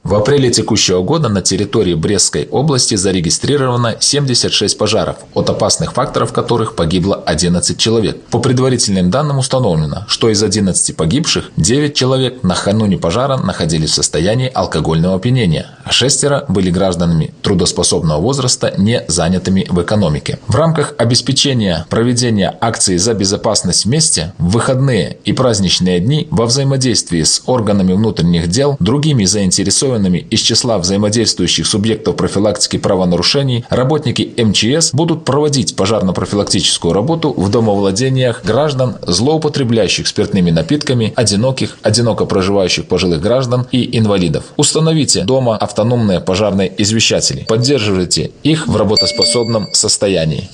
В апреле текущего года на территории Брестской области зарегистрировано 76 пожаров, от опасных факторов которых погибло 11 человек. По предварительным данным установлено, что из 11 погибших 9 человек накануне пожара находились в состоянии алкогольного опьянения, а 6 были гражданами трудоспособного возраста, не занятыми в экономике. В рамках обеспечения проведения акции «За безопасность вместе» в выходные и праздничные дни во взаимодействии с органами внутренних дел, другими заинтересованными из числа взаимодействующих субъектов профилактики правонарушений, работники МЧС будут проводить пожарно-профилактическую работу в домовладениях граждан, злоупотребляющих спиртными напитками, одиноко проживающих пожилых граждан и инвалидов. Установите дома автономные пожарные извещатели. Поддерживайте их в работоспособном состоянии.